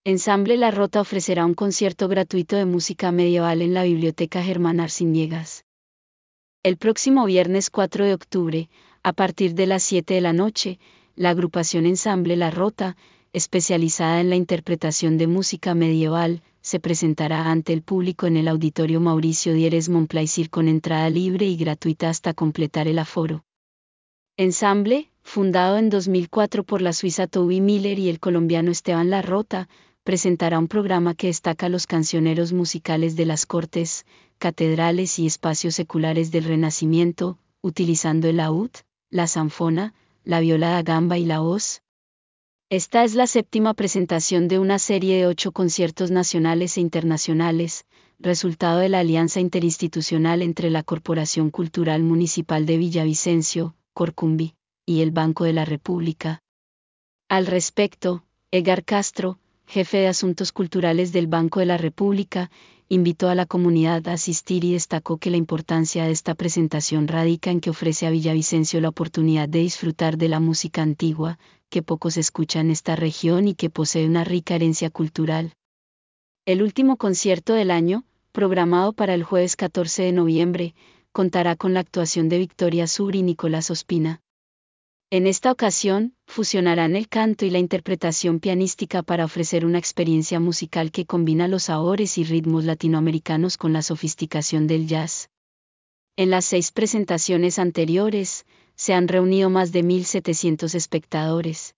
Ensamble La Rota ofrecerá un concierto gratuito de música medieval en la Biblioteca Germán Arciniegas. El próximo viernes 4 de octubre, a partir de las 7 de la noche, la agrupación Ensamble La Rota, especializada en la interpretación de música medieval, se presentará ante el público en el Auditorio Mauricio Dieres Montplaisir con entrada libre y gratuita hasta completar el aforo. Ensamble, fundado en 2004 por la suiza Toby Miller y el colombiano Esteban La Rota, presentará un programa que destaca los cancioneros musicales de las cortes, catedrales y espacios seculares del Renacimiento, utilizando el laúd, la zanfona, la viola da gamba y la hoz. Esta es la séptima presentación de una serie de 8 conciertos nacionales e internacionales, resultado de la alianza interinstitucional entre la Corporación Cultural Municipal de Villavicencio, Corcumbi, y el Banco de la República. Al respecto, Edgar Castro, jefe de Asuntos Culturales del Banco de la República, invitó a la comunidad a asistir y destacó que la importancia de esta presentación radica en que ofrece a Villavicencio la oportunidad de disfrutar de la música antigua, que poco se escucha en esta región y que posee una rica herencia cultural. El último concierto del año, programado para el jueves 14 de noviembre, contará con la actuación de Victoria Sur y Nicolás Ospina. En esta ocasión, fusionarán el canto y la interpretación pianística para ofrecer una experiencia musical que combina los sabores y ritmos latinoamericanos con la sofisticación del jazz. En las 6 presentaciones anteriores, se han reunido más de 1.700 espectadores.